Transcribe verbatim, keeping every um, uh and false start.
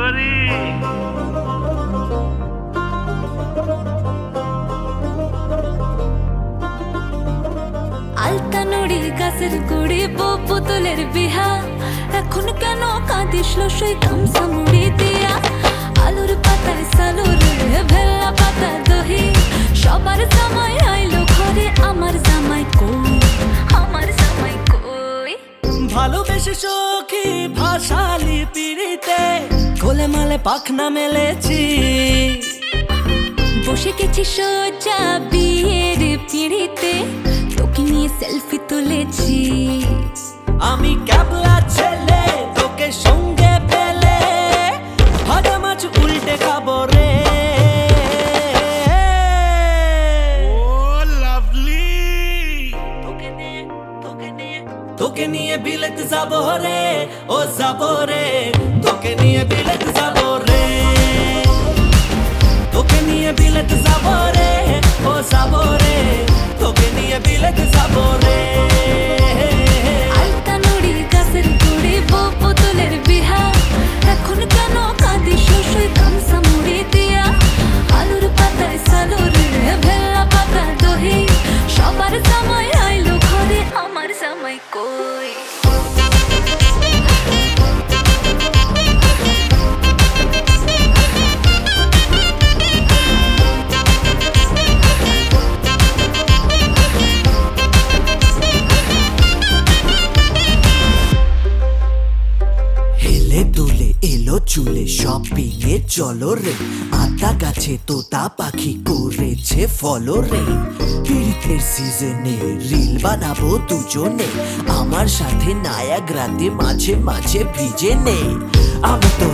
পারি? আলতা নড়ি গাছের গুড়ি বউ পুতুলের বিহা, এখন কেন কাঁদিস লসই গামছা মুড়ি দিয়া? আলুর পাতায় সালুর ভেল্লা পাতা দহি, সবার জামাই আইলো ঘরে, আমার জামাই কই, আমার জামাই কই? ভালোবেসে সখী ভাষালি পিড়িতে কোলে মালে পাখনা মেলেছি, বসে গেছি সোজা বিয়ের পিড়িতে, তোকে নিয়ে সেলফি তুলেছি। আমি ক্যাবলা ছেলে তোকে সঙ্গে পেলে ভাজা মাছ উল্টে খাবো রে। ও লাভলি, তোকে নিয়ে তোকে নিয়ে তোকে নিয়ে বিলেত যাবো রে, ও যাবো রে, তোকে নিয়ে বিলেত যাবো রে, তোকে নিয়ে বিলেত যাবো রে, ও যাবো রে, তোকে নিয়ে বিলেত যাবো রে। আলতা নড়ি গাছের গুড়ি বউ পুতুলের বিহা, এখন কেন কাঁদিস লসই গামছা মুড়ি দিয়া? আলুর পাতায় সালুর ভেল্লা পাতা দহি, সবার জামাই আইলো ঘরে, আমার জামাই কই? হেলে দুলে এলো চুলে শপিং এ চলো রে, আতা গাছে তোতা পাখি করেছে ফলো রে। পীড়িতের সিজনে রিল বানাবো দুজনে, আমার সাথে নায়াগ্রাতে মাঝে মাঝে ভিজে নে। আমি তো